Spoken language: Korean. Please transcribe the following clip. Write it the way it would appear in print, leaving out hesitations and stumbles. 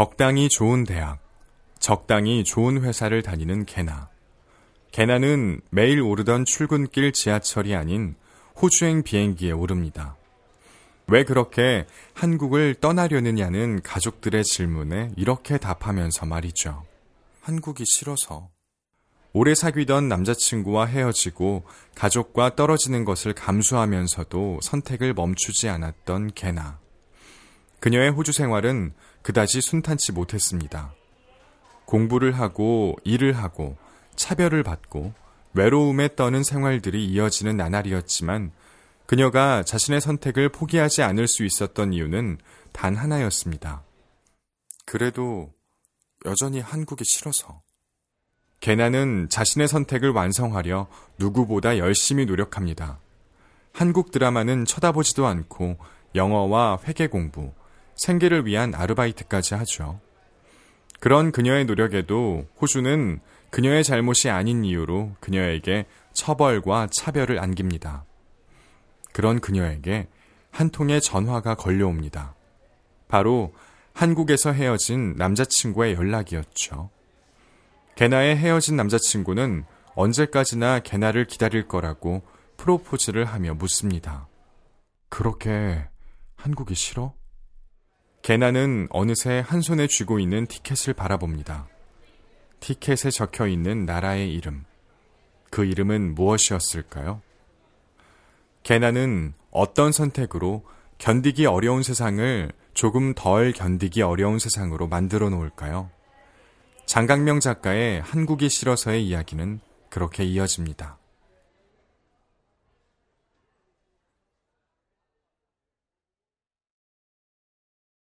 적당히 좋은 대학, 적당히 좋은 회사를 다니는 개나. 개나는 매일 오르던 출근길 지하철이 아닌 호주행 비행기에 오릅니다. 왜 그렇게 한국을 떠나려느냐는 가족들의 질문에 이렇게 답하면서 말이죠. 한국이 싫어서. 오래 사귀던 남자친구와 헤어지고 가족과 떨어지는 것을 감수하면서도 선택을 멈추지 않았던 개나. 그녀의 호주 생활은 그다지 순탄치 못했습니다. 공부를 하고 일을 하고 차별을 받고 외로움에 떠는 생활들이 이어지는 나날이었지만 그녀가 자신의 선택을 포기하지 않을 수 있었던 이유는 단 하나였습니다. 그래도 여전히 한국이 싫어서. 개나는 자신의 선택을 완성하려 누구보다 열심히 노력합니다. 한국 드라마는 쳐다보지도 않고 영어와 회계 공부, 생계를 위한 아르바이트까지 하죠. 그런 그녀의 노력에도 호주는 그녀의 잘못이 아닌 이유로 그녀에게 처벌과 차별을 안깁니다. 그런 그녀에게 한 통의 전화가 걸려옵니다. 바로 한국에서 헤어진 남자친구의 연락이었죠. 개나의 헤어진 남자친구는 언제까지나 개나를 기다릴 거라고 프로포즈를 하며 묻습니다. 그렇게 한국이 싫어? 개나는 어느새 한 손에 쥐고 있는 티켓을 바라봅니다. 티켓에 적혀있는 나라의 이름. 그 이름은 무엇이었을까요? 개나는 어떤 선택으로 견디기 어려운 세상을 조금 덜 견디기 어려운 세상으로 만들어 놓을까요? 장강명 작가의 한국이 싫어서의 이야기는 그렇게 이어집니다.